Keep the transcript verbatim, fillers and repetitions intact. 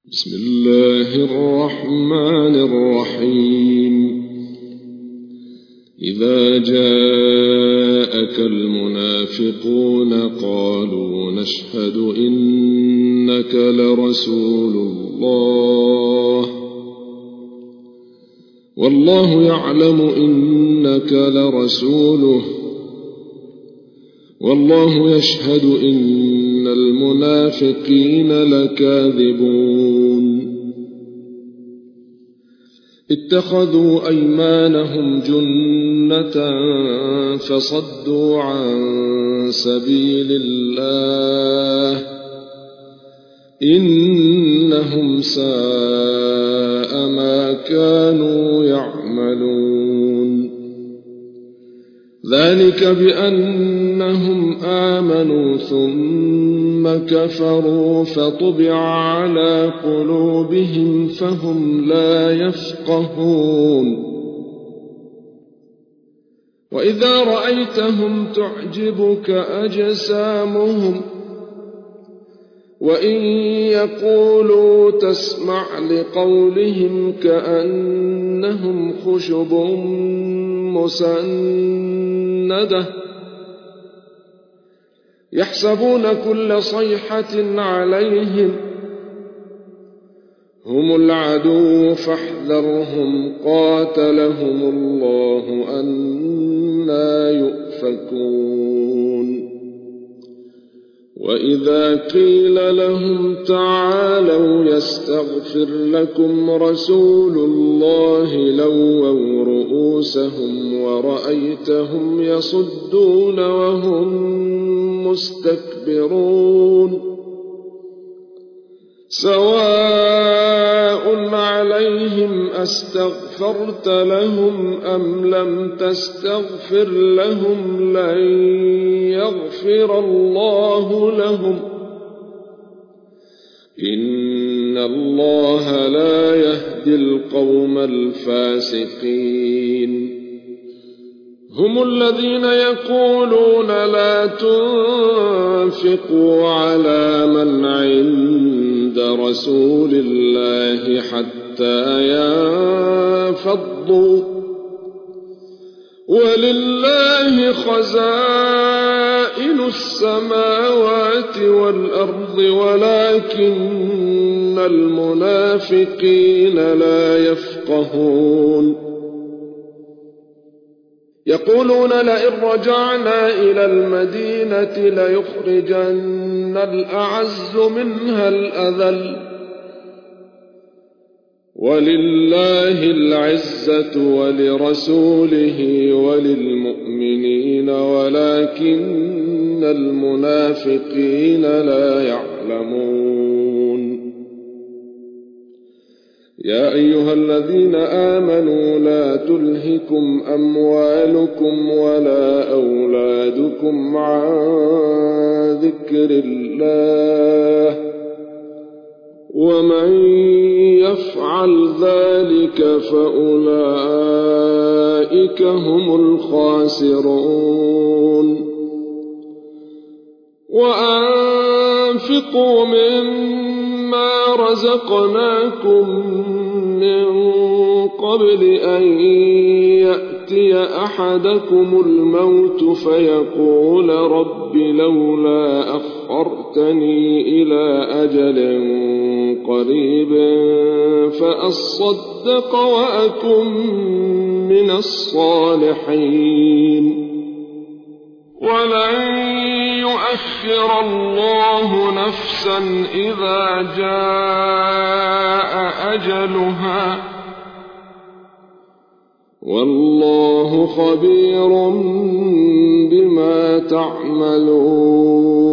بسم الله الرحمن الرحيم إذا جاءك المنافقون قالوا نشهد إنك لرسول الله والله يعلم إنك لرسوله والله يشهد إن المنافقين لكاذبون اتخذوا أيمانهم جنة فصدوا عن سبيل الله إنهم ساء ما كانوا يعملون ذلك بأنهم آمنوا ثم كفروا فطبع على قلوبهم فهم لا يفقهون وإذا رأيتهم تعجبك أجسامهم وإن يقولوا تسمع لقولهم كأنهم خشب مسندة يحسبون كل صيحة عليهم هم العدو فاحذرهم قاتلهم الله أنى يؤفكون وإذا قيل لهم تعالوا يستغفر لكم رسول الله لووا رؤوسهم ورأيتهم يصدون وهم مستكبرون سواء عليهم أستغفرت لهم أم لم تستغفر لهم لن يغفر الله لهم إن الله لا يهدي القوم الفاسقين هم الذين يقولون لا تنفقوا على من عند رسول الله حتى ينفضوا ولله خزائن السماوات والأرض ولكن المنافقين لا يفقهون يقولون لئن رجعنا إلى المدينة ليخرجن الأعز منها الأذل ولله العزة ولرسوله وللمؤمنين ولكن المنافقين لا يعلمون يا أيها الذين آمنوا لا تلهكم أموالكم ولا أولادكم عن ذكر الله ومن يفعل ذلك فأولئك هم الخاسرون وأنفقوا مما رزقناكم من قبل أن يأتي أحدكم الموت فيقول رب لولا أخرتني إلى أجل قريب فأصدق وأكن من الصالحين ولن يؤخر الله نفسا إذا جاء أجلها والله خبير بما تعملون